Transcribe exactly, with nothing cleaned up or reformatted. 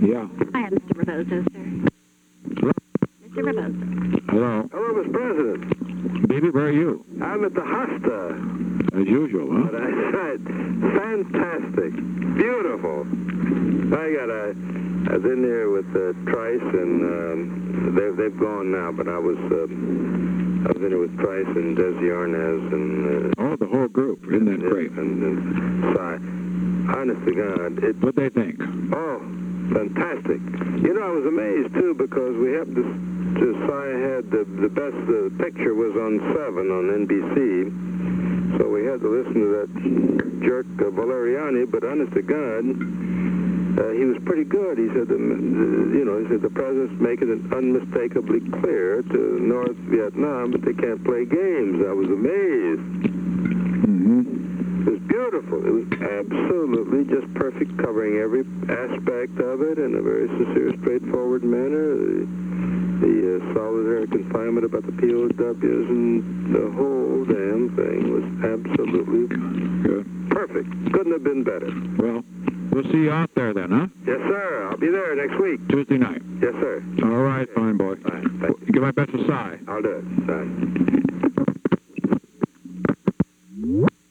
Yeah. I am Mister Rebozo, sir. Hello? Mister Rebozo. Hello. Hello, Mister President. Baby, where are you? I'm at the Hosta. As usual, huh? That's right. Fantastic. Beautiful. I got a... I was in there with uh, Trice, and um, they've, they've gone now, but I was... Uh, I was in there with Trice and Desi Arnaz and... Uh, Oh, the whole group. Isn't that great? And, and Cy. Honest to God, it... What'd they think? Oh, fantastic. You know, I was amazed, too, because we happened to... to Cy had the, the best... The picture was on seven on N B C, so we had to listen to that jerk uh, Valeriani, but honest to God, uh, he was pretty good. He said, the, the, you know, he said the president's making it unmistakably clear to North Vietnam that they can't play games. I was amazed. Mm-hmm. It was beautiful. It was absolutely just perfect, covering every aspect of it in a very sincere, straightforward manner. The, the uh, solitary confinement about the P O Ws and the whole damn thing was absolutely Good. perfect. Couldn't have been better. Well, we'll see you out there then, huh? Yes, sir. I'll be there next week. Tuesday night. Yes, sir. All right, fine boy. Fine. Thank you. Give my best to Cy. I'll do it. Bye.